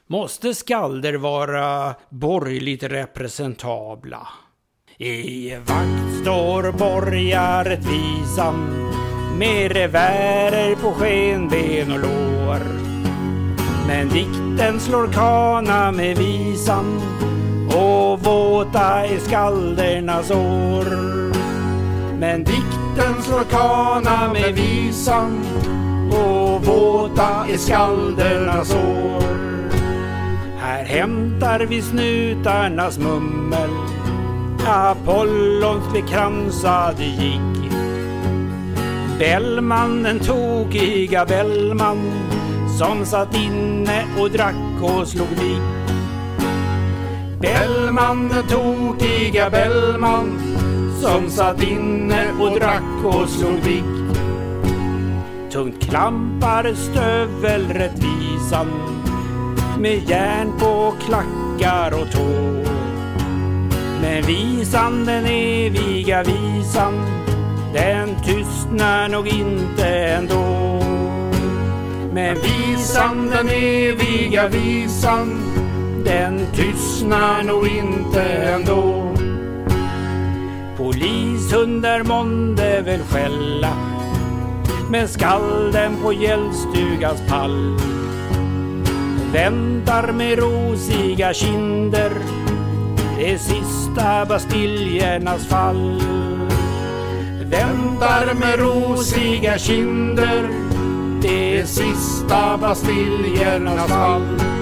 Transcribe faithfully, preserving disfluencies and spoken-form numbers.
måste skalder vara borgerligt representabla. I vakt står borgarrättvisan med revärer på skenben och lår. Men dikten slår kana med visan och våta är skaldernas år. Men dikten slår kana med visan och våta är skaldernas år. Här hämtar vi snutarnas mummel, Apollons bekransade gick. Bellman, den tokiga Bellman, som satt inne och drack och slog ligg. Bellman, den tokiga Bellman, som satt inne och drack och slog ligg. Tungt klampar stövelrättvisan med järn på klackar och tå. Men visan, den eviga visan, den tystnar nog inte ändå. Men visan, den eviga visan, den tystnar nog inte ändå. Polishundar månde väl skälla, men skalden på gällstugans pall väntar med rosiga kinder det sista bastiljernas fall. Väntar med rosiga kinder det sista bastiljernas fall.